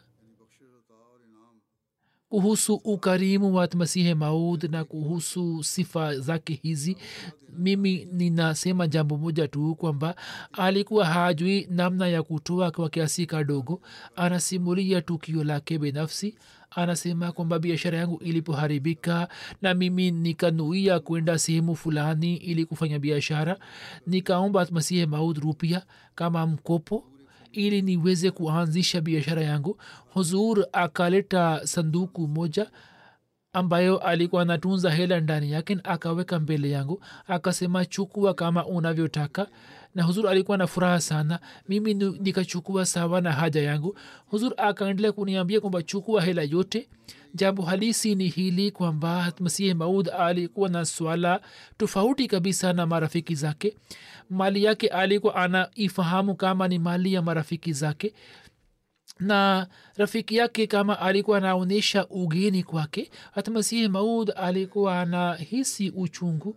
kuhusu ukarimu wa masihi maud na kuhusu sifa zake hizi, mimi ninasema jambo moja tu kwamba alikuwa hajui namna ya kutoa kwa kiasi kadogo. anasimulia tukio lake binafsi. anasema kwamba biashara yangu ilipoharibika na mimi nikanuia kwenda sehemu fulani ili kufanya biashara, nikaomba masihi maud rupia kama mkopo ili niweze kuanzisha biashara yangu. huzur akaleta sanduku moja ambayo alikuwa anatunza hela ndani yake, akaweka mbele yangu, akasema chukua kama unavyotaka. na huzur alikuwa na furaha sana. mimi nikachukua sawa na haja yangu. huzur akaendelea kuniambia kwamba chukua hela yote. jambo halisi ni hili kwamba masihi maud alikuwa na swala tofauti kabisa na marafiki zake. mali yake alikuwa anaifahamu kama ni mali ya marafiki zake, na rafiki yake kama alikuwa anaonyesha ugeni kwake, hata masihi maud alikuwa anahisi uchungu.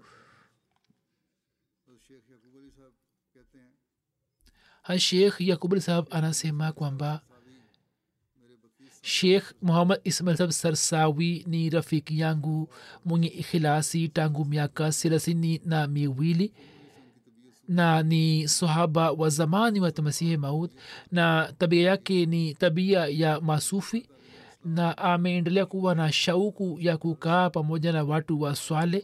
sheikh yakubali sahab anasema kwamba sheikh muhammad ismail sahab sarsawi ni rafiki yangu mwenye ikhilasi tangu miaka 32 na ni sahaba wa zamani wa masihi maud, na tabia yake ni tabia ya masufi, na ameendelea kuwa na shauku ya kukaa pamoja na watu wa swale.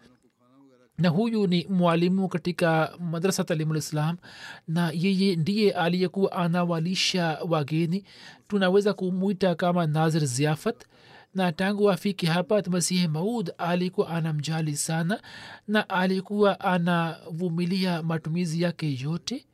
na huyu ni mwalimu katika madrasa talimul islam, na yeye ndiye aliyekuwa anawalisha wageni. tunaweza kumwita kama nazir ziafat. na tangu afiki hapa masihi maud alikuwa anamjali sana na alikuwa anavumilia matumizi yake yote.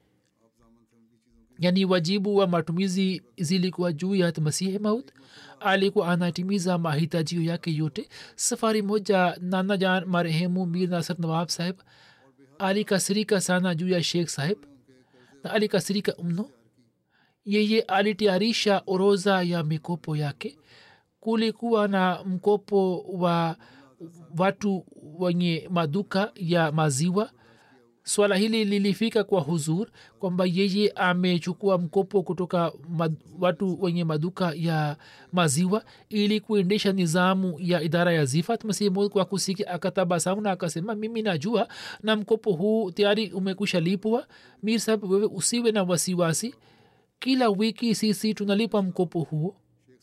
yani wajibu wa matumizi zilikuwa juu ya masihi maud. alikuwa anatimiza mahitajio yake yote. safari moja nana jan marehemu mir nasr nawab saheb alikasirika sana juu ya sheikh saheb, na alikasirika mno. yeye alitayarisha orodha ya mikopo yake. kulikuwa na mkopo wa watu wenye maduka ya maziwa. swala hili lilifika kwa huzur kwamba yeye amechukua mkopo kutoka watu wenye maduka ya maziwa ili kuendesha nizamu ya idara ya zifat. masihi maud kwa kusiki akatabasamu na akasema, mimi najua na mkopo huu tayari umekwisha lipwa. mir sahab, wewe usiwe na wasiwasi, kila wiki sisi tunalipa mkopo huo.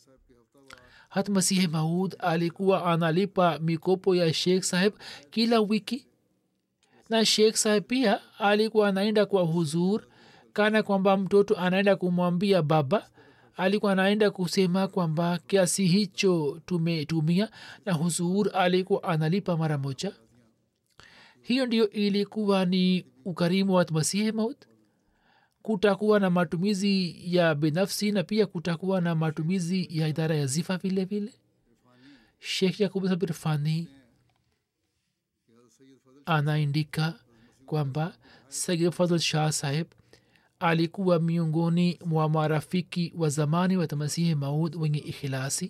hat masihi maud alikuwa analipa mikopo ya sheikh saheb kila wiki, na sheikh saheb pia alikuwa anaenda kwa huzur kana kwamba mtoto anaenda kumwambia baba. alikuwa anaenda kusema kwamba kiasi hicho tumetumia, na huzur alikuwa analipa mara moja. hiyo ndio ilikuwa ni ukarimu wa masihi maud. kutakuwa na matumizi ya binafsi na pia kutakuwa na matumizi ya idara ya zifa vile vile. Sheikh Yakub Sabir Fani anaandika kwamba Sayyid Fadhl Shah Saheb alikuwa miongoni mwa marafiki wa zamani wa Masihi Maud wenye ikhilasi.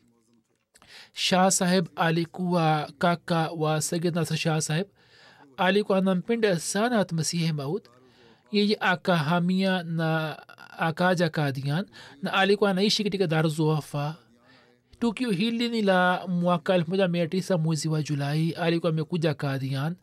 Shah Saheb alikuwa kaka wa Sayyid Nasr Shah Saheb. Alikuwa anampenda sana Masihi Maud. Yeye akahamia na akaja Kadian na alikuwa anaishi katika Dar Zuafa. Tukio hili ni la mwaka 1900 mwezi wa Julai. Alikuwa amekuja Kadian.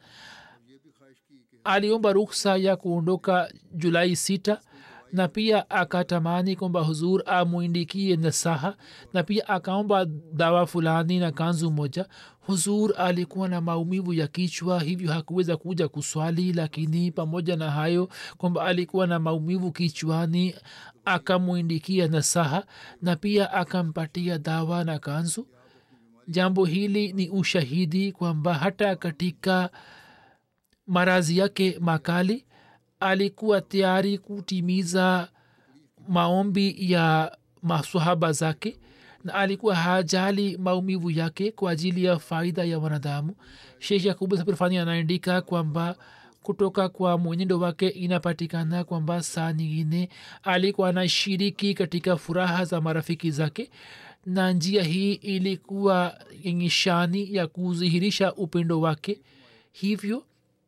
Aliomba ruhusa ya kuondoka Julai 6 na pia akatamani kwamba huzur amuindikie nasaha na pia akaomba dawa fulani na kanzu moja. Huzur alikuwa na maumivu ya kichwa, hivyo hakuweza kuja kuswali, lakini pamoja na hayo kwamba alikuwa na maumivu kichwani akamuindikia nasaha na pia akampatia dawa na kanzu. Jambo hili ni ushahidi kwamba hata katika marazi yake makali alikuwa tayari kutimiza maombi ya maswahaba zake na alikuwa hajali maumivu yake kwa ajili ya faida ya wanadamu. Sheikh Yakub Sabir Fani anaandika kwamba kutoka kwa mwenendo wake inapatikana kwamba saa nyingine alikuwa anashiriki katika furaha za marafiki zake, na njia hii ilikuwa yenye shani ya kudhihirisha upendo wake. Hivyo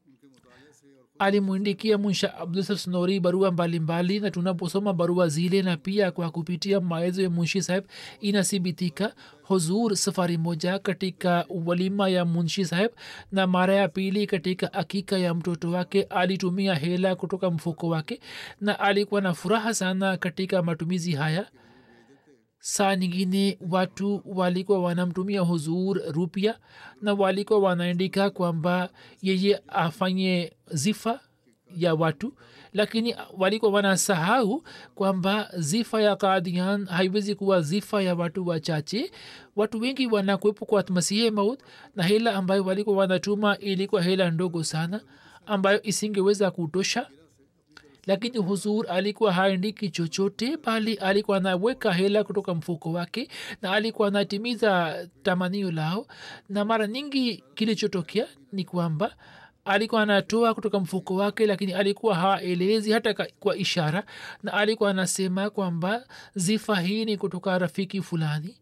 alimwindikia Munsha Abdulsaf Snori barua mbalimbali, na tunaposoma barua zile na pia kwa kupitia maelezo ya Munshi Saheb inathibitika huzur safari moja katika walima ya Munshi Saheb na mara ya pili katika akika ya mtoto wake alitumia hela kutoka mfuko wake, na alikuwa na furaha sana katika matumizi haya. Saa nyingine watu walikuwa wanamtumia huzur rupia na walikuwa wanaandika kwamba yeye afanye zifa ya watu, lakini walikuwa wanasahau kwamba zifa ya Kadian haiwezi kuwa zifa ya watu wachache. Watu wengi wanakuwepo kwa Masihi Maud, na hela ambayo walikuwa wanatuma ilikuwa hela ndogo sana ambayo isingeweza kutosha. Lakini huzur alikuwa haandiki chochote, bali alikuwa anaweka hela kutoka mfuko wake na alikuwa anatimiza tamanio lao. Na mara nyingi kilichotokea ni kwamba alikuwa anatoa kutoka mfuko wake, lakini alikuwa haelezi hata kwa ishara, na alikuwa anasema kwamba zifa hii ni kutoka rafiki fulani.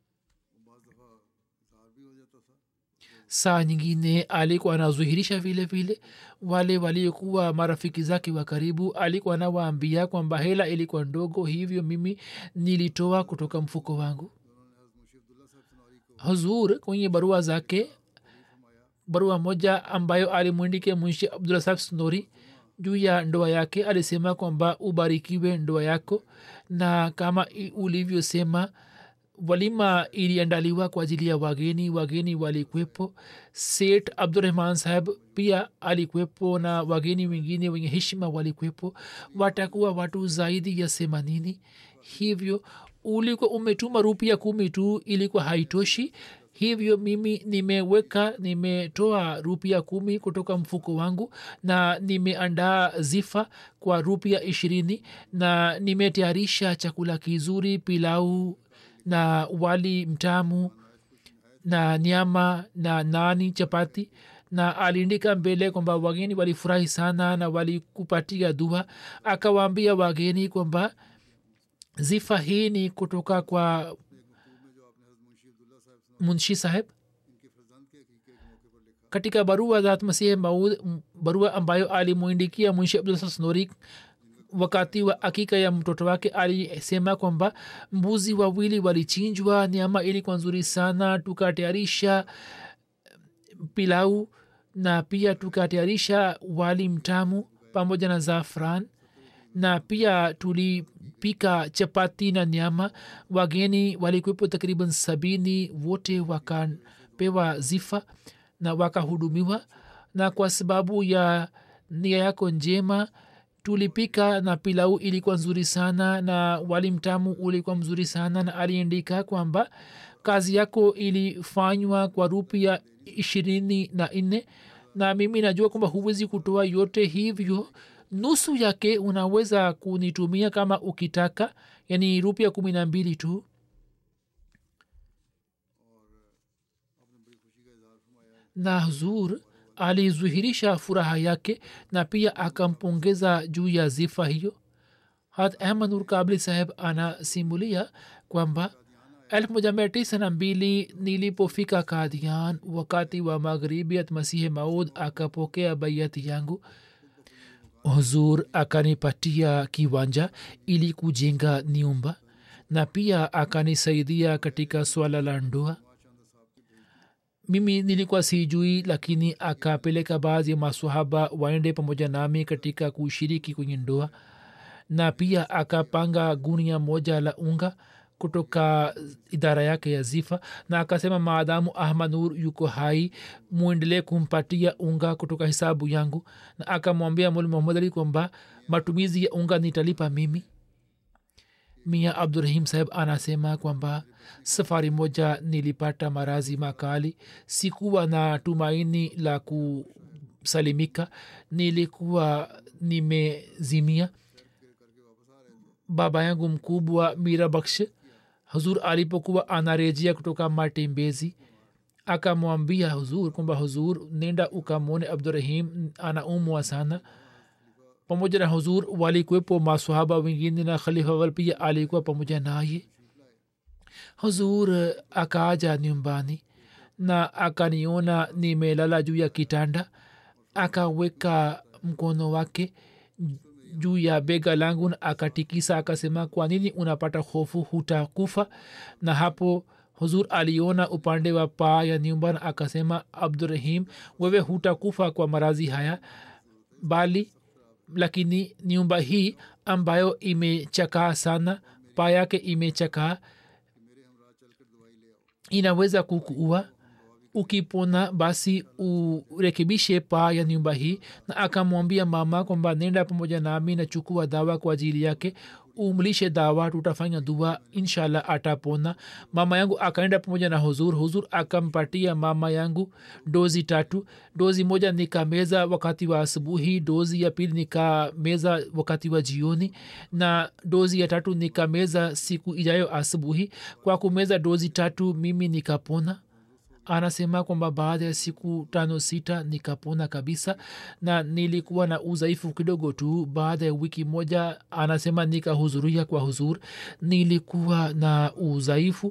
Saa nyingine alikuwa anazuhirisha vile vile wale waliokuwa marafiki zake wa karibu. Alikuwa anawaambia kwamba hela ilikuwa ndogo, hivyo mimi nilitoa kutoka mfuko wangu. Huzur kwenye barua zake, barua moja ambayo alimwindikia Munshi Abdullah Sahib Snori juu ya ndoa yake, alisema kwamba ubarikiwe ndoa yako, na kama ulivyosema walima iliandaliwa kwa ajili ya wageni walikwepo. Seth Abdurrahman Saheb pia alikwepo na wageni wengine wenye heshima walikwepo. Watakuwa watu zaidi ya 80. Hivyo ulikuwa umetuma rupia 10 tu, ilikuwa haitoshi. Hivyo mimi nimetoa rupia 10 kutoka mfuko wangu na nimeandaa zifa kwa rupia 20 na nimetayarisha chakula kizuri, pilau na wali mtamu na nyama na nani chapati. Na aliandika mbele kwamba wageni walifurahi sana na walikupatia dua. Akawaambia wageni kwamba zifa hii ni kutoka kwa Munshi Saheb. Katika barua za Masihi Maud, barua ambayo alimuindikia Munshi Abdul Snori wakati wa akika ya mtoto wake, alisema kwamba mbuzi wawili walichinjwa, nyama ilikuwa nzuri sana, tukatayarisha pilau na pia tukatayarisha wali mtamu pamoja na zafran, na pia tulipika chapati na nyama. Wageni walikuwepo takriban 70, wote wakapewa zifa na wakahudumiwa. Na kwa sababu ya nia yako njema tulipika, na pilau ilikuwa nzuri sana na wali mtamu ulikuwa mzuri sana. Na aliandika kwamba kazi yako ilifanywa kwa rupia 24 na mimi najua kwamba huwezi kutoa yote, hivyo nusu yake unaweza kunitumia kama ukitaka, yani rupia 12 tu. na huzur alizuhirisha furaha yake na pia akampongeza juu ya zifa hiyo. hat ahmad nur kabli saheb anasimulia kwamba 1902 nilipofika kadian wakati wa magharibiat masihi maud akapokea baiati yangu. huzur akanipatia kiwanja ili kujenga nyumba na pia akanisaidia katika swala la ndoa. mimi nilikuwa sijui, lakini akapeleka baadhi ya maswahaba waende pamoja nami katika kushiriki kwenye ndoa, na pia akapanga gunia moja la unga kutoka idara yake ya zifa, na akasema maadamu ahmad nur yuko hai muendelee kumpatia unga kutoka hisabu yangu, na akamwambia mwalimu muhammad ali kwamba matumizi ya unga nitalipa mimi. mia abdurahim saheb anasema kwamba safari moja nilipata marazi makali, sikuwa na tumaini la kusalimika, nilikuwa nimezimia. baba yangu mkubwa mira bakshe huzur alipokuwa anarejea kutoka matembezi akamwambia huzur kwamba huzur nenda ukamwone abdurahim anaumwa sana. pamoja na huzur walikuwepo maswahaba wengine na khalifa wal pia alikuwa pamoja naye. huzur akaja nyumbani na akaniona nimelala juu ya kitanda, akaweka mkono wake juu ya bega langu na akatikisa, akasema kwa nini unapata hofu, hutakufa? na hapo huzur aliona upande wa paa ya nyumba na akasema abdurahim, wewe hutakufa kwa marazi haya, bali lakini nyumba hii ambayo imechakaa sana, paa yake imechakaa, inaweza kukuua. ukipona basi urekebishe paa ya nyumba hii. na akamwambia mama kwamba nenda pamoja nami na chukua dawa kwa ajili yake, umlishe dawa, tutafanya dua, inshallah atapona. mama yangu akaenda pamoja na huzur. huzur akampatia mama yangu dozi 3. dozi moja nikameza wakati wa asubuhi, dozi ya pili nikameza wakati wa jioni, na dozi ya 3 nikameza siku ijayo asubuhi. kwa kumeza dozi 3 mimi nikapona. anasema kwamba baada ya siku 5-6 nikapona kabisa, na nilikuwa na udhaifu kidogo tu. baada ya wiki moja anasema nikahudhuria kwa huzur, nilikuwa na udhaifu,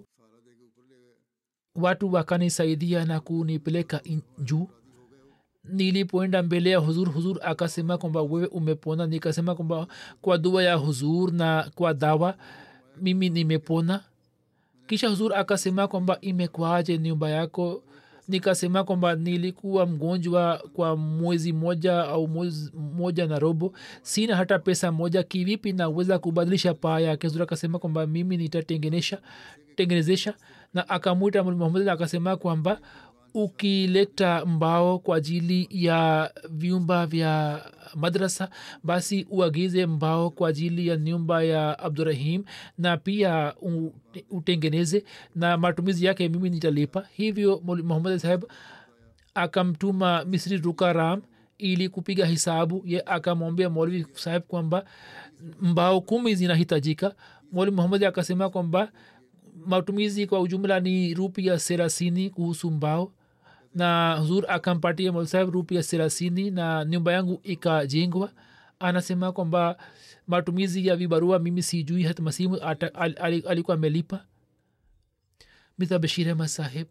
watu wakanisaidia na kunipeleka juu. nilipoenda mbele ya huzur, huzur akasema kwamba wewe umepona. nikasema kwamba kwa dua ya huzur na kwa dawa mimi nimepona. kisha huzur akasema kwamba imekwaje nyumba yako? nikasema kwamba nilikuwa mgonjwa kwa mwezi moja au mwezi moja na robo, sina hata pesa moja, kivipi naweza kubadilisha paa yake? huzur akasema kwamba mimi nitatengenezesha. na akamwita muhammad, akasema kwamba ukileta mbao kwa ajili ya vyumba vya madrasa, basi uagize mbao kwa ajili ya nyumba ya abdurahim na pia utengeneze, na matumizi yake mimi nitalipa. hivyo muhammad saheb akamtuma misri rukaram ili kupiga hisabu. ye akamwambia maulvi saheb kwamba mbao 10 zinahitajika. maulvi muhammad akasema kwamba matumizi kwa ujumla ni rupia 30 kuhusu mbao, na huzur akampatia maulvi saheb rupia 30 na nyumba yangu ikajengwa. anasema kwamba matumizi ya vibarua mimi sijui, hata masimu alikuwa amelipa. Mirza Bashir Ahmad saheb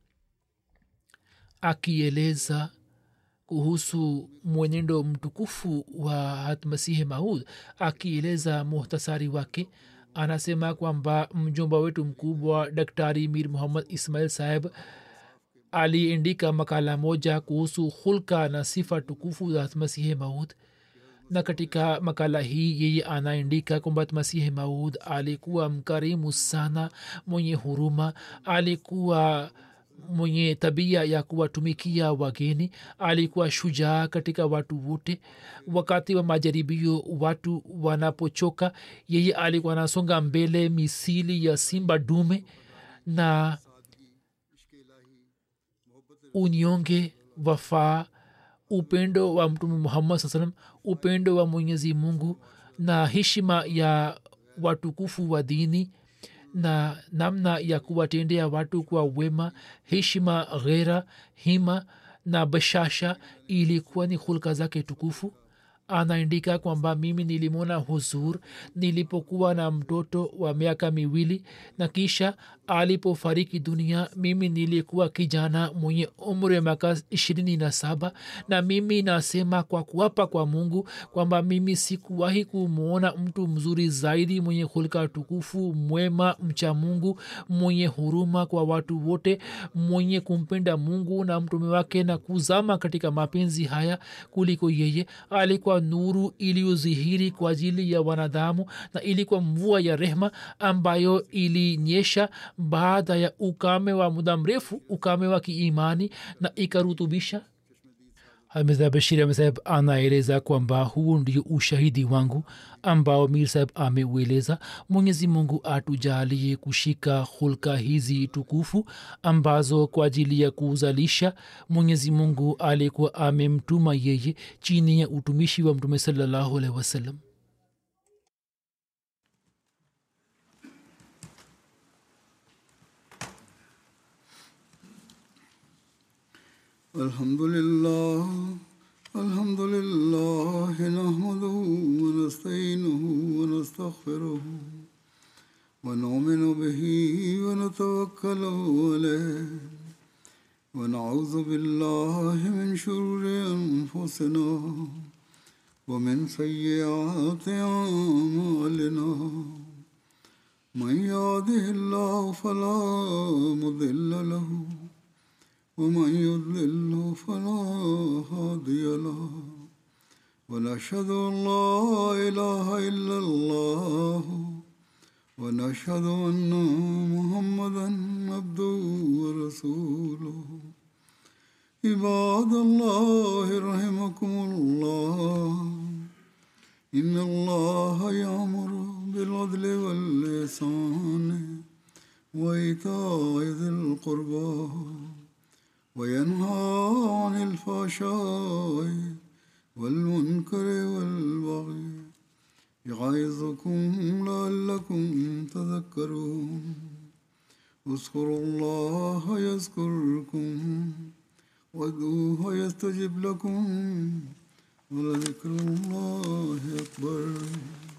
akieleza kuhusu mwenendo mtukufu wa hatmasihi maud, akieleza muhtasari wake, anasema kwamba mjomba wetu mkubwa daktari mir muhammad ismail saheb aliandika makala moja kuhusu hulka na sifa tukufu za hatmasihi maud, na katika makala hii yeye anaandika kwamba masihi maud alikuwa mkarimu sana, mwenye huruma, alikuwa mwenye tabia ya kuwatumikia wageni, alikuwa shujaa katika watu wote. wakati wa majaribio watu wanapochoka, yeye alikuwa anasonga mbele misili ya simba dume, na unyonge, wafaa, upendo wa mtume muhammad saa salam, upendo wa mwenyezi mungu na heshima ya watukufu wa dini na namna ya kuwatendea watu kwa wema, heshima, ghera, hima na bashasha ilikuwa ni hulka zake tukufu. Anaandika kwamba mimi nilimwona huzur nilipokuwa na mtoto wa miaka miwili, na kisha alipofariki dunia mimi nilikuwa kijana mwenye umri wa miaka 27, na mimi nasema kwa kuapa kwa Mungu kwamba mimi sikuwahi kumwona mtu mzuri zaidi, mwenye hulka tukufu, mwema, mcha Mungu, mwenye huruma kwa watu wote, mwenye kumpenda Mungu na mtume wake na kuzama katika mapenzi haya kuliko yeye. Alikuwa nuru iliyozihiri kwa ajili ya wanadamu, na ilikuwa mvua ya rehma ambayo ilinyesha baada ya ukame wa muda mrefu, ukame wa kiimani, na ikarutubisha. Mirza Bashir Ahmed Saheb anaeleza kwamba huu ndio ushahidi wangu ambao Mir Saheb ameueleza. Mwenyezi Mungu atujalie kushika hulka hizi tukufu ambazo kwa ajili ya kuzalisha Mwenyezi Mungu alikuwa amemtuma yeye chini ya utumishi wa Mtume sallallahu alaihi wasallam. Alhamdulillah, alhamdulillah, nahmaduhu wa nasta'inuhu wa nastaghfiruhu wa nu'minu bihi wa natawakkalu alayhi wa na'udhu billahi min shururi anfusina wa min sayyiati a'malina. Man yahdihillahu fala mudilla lahu ومن يضلل فلا هادي له ونشهد أن لا إله إلا الله ونشهد أن محمدا عبده ورسوله. عباد الله رحمكم الله، إن الله يأمر بالعدل والإحسان وإيتاء ذي القربى وينهى عن الفحشاء والمنكر والبغي يعظكم لعلكم تذكرون. اذكروا الله يذكركم وادعوه يستجب لكم ولذكر الله أكبر.